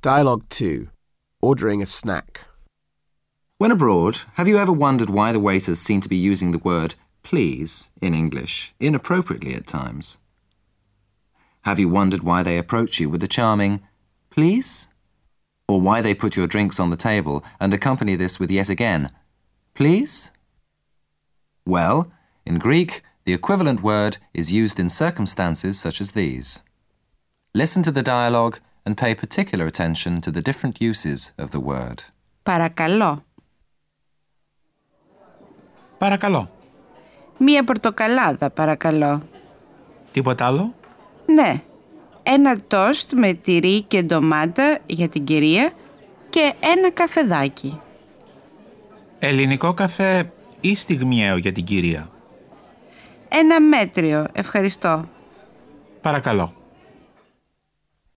Dialogue 2. Ordering a snack. When abroad, have you ever wondered why the waiters seem to be using the word please in English inappropriately at times? Have you wondered why they approach you with the charming please? Or why they put your drinks on the table and accompany this with yet again please? Well, in Greek, the equivalent word is used in circumstances such as these. Listen to the dialogue and pay particular attention to the different uses of the word. Παρακαλώ. Παρακαλώ. Μία πορτοκαλάδα, παρακαλώ. Τίποτα άλλο? Ναι. Ένα τόστ με τυρί και ντομάτα για την κυρία και ένα καφεδάκι. Ελληνικό καφέ ή στιγμιαίο για την κυρία? Ένα μέτριο, ευχαριστώ. Παρακαλώ.